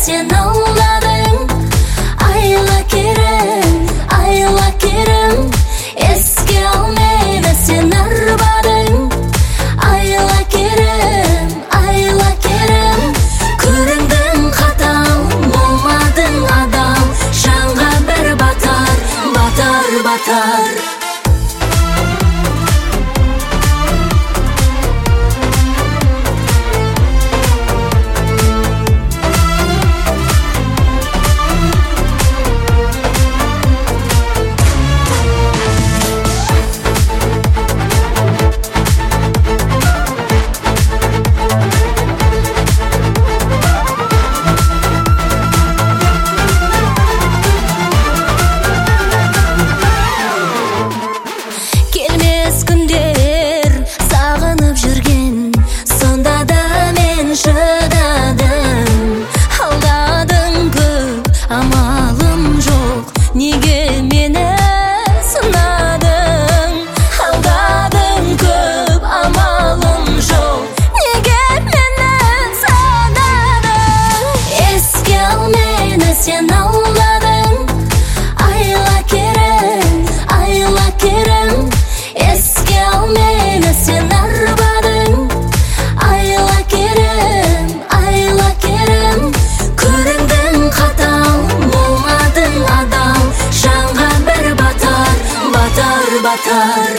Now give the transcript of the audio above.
sen ağladın. Ayla Kerim eski al meni sen arbadın. Ayla Kerim Көріндің қатал, болмадың адал, жанға бір батар. Күндер сағынып жүрген, сонда да мен шыдадым. Алдадың көп, амалым жоқ, неге мені сынадың? Алдадың көп, амалым жоқ, неге мені сынадың? Еске ал мені сен ауладың. Ayla Kerim eski al meni sen arbadın. Ayla Kerim Көріндің қатал, болмадың адал, жанға бір батар.